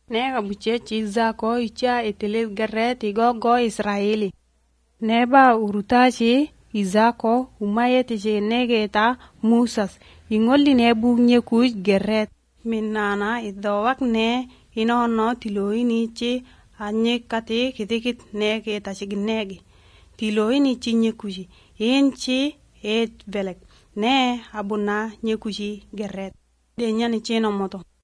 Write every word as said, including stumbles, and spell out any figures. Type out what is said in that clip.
Nega buche chi zako icha etilis garreti go go Israeli. Neba urutachi izako umayeti je negeta Musas. Ingoli nebu nyekuj gerret. Minana idowak ne inono tiloini chi anye kati kitikit negeta chignegi. Tiloini chi nyekuji. Inchi et velek. Ne abuna nyekuji gerret. Denyani chino moto.